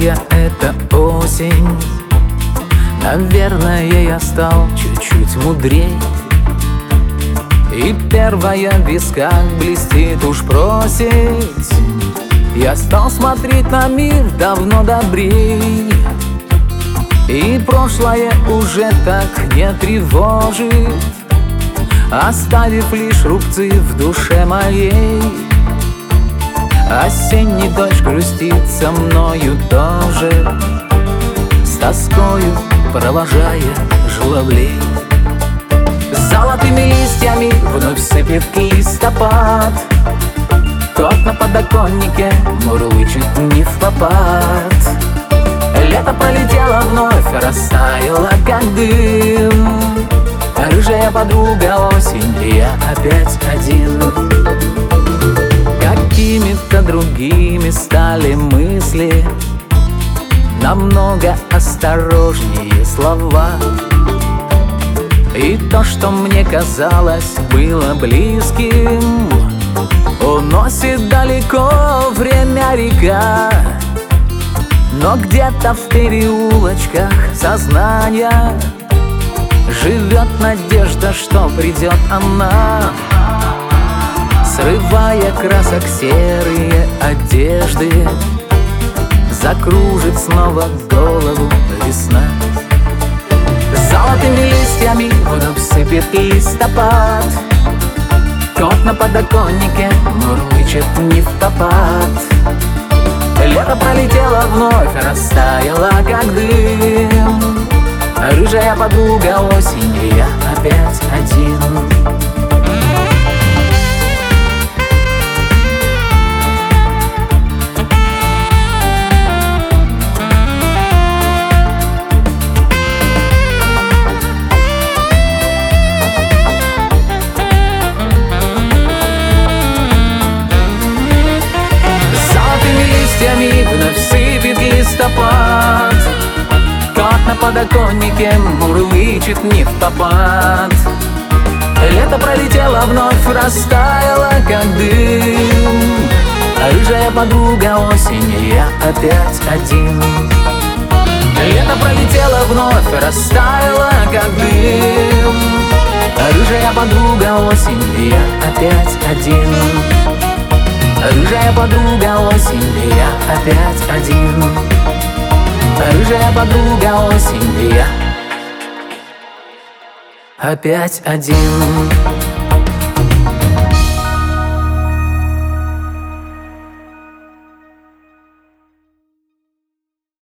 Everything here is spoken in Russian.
Первая — это осень. Наверное, я стал чуть-чуть мудрей. И первая в висках блестит, уж просить. Я стал смотреть на мир давно добрей. И прошлое уже так не тревожит, оставив лишь рубцы в душе моей. Осенний дождь грустит со мною тоже, с тоскою провожая журавлей. Золотыми листьями вновь сыпет листопад. Кот на подоконнике мурлычет не впопад. Лето пролетело вновь, растаяло как дым. Рыжая подруга осень, и я опять один. Какими-то другими стали мысли, намного осторожнее слова. И то, что мне казалось было близким, уносит далеко время река. Но где-то в переулочках сознания живет надежда, что придет она, срывая красок серые одежды. Закружит снова голову весна. Золотыми листьями вновь сыпет листопад. Кот на подоконнике мурлычет не впопад. Лето пролетело вновь, растаяло как дым. Рыжая подруга осень, и я опять один. Вновь сыпет листопад. Кот на подоконнике мурлычет не впопад. Лето пролетело вновь, растаяло как дым. Рыжая подруга осень, и я опять один. Лето пролетело вновь, растаяло как дым. Рыжая подруга осень, и я опять один. Рыжая подруга осень, и я опять один. Рыжая подруга осень, и я опять один.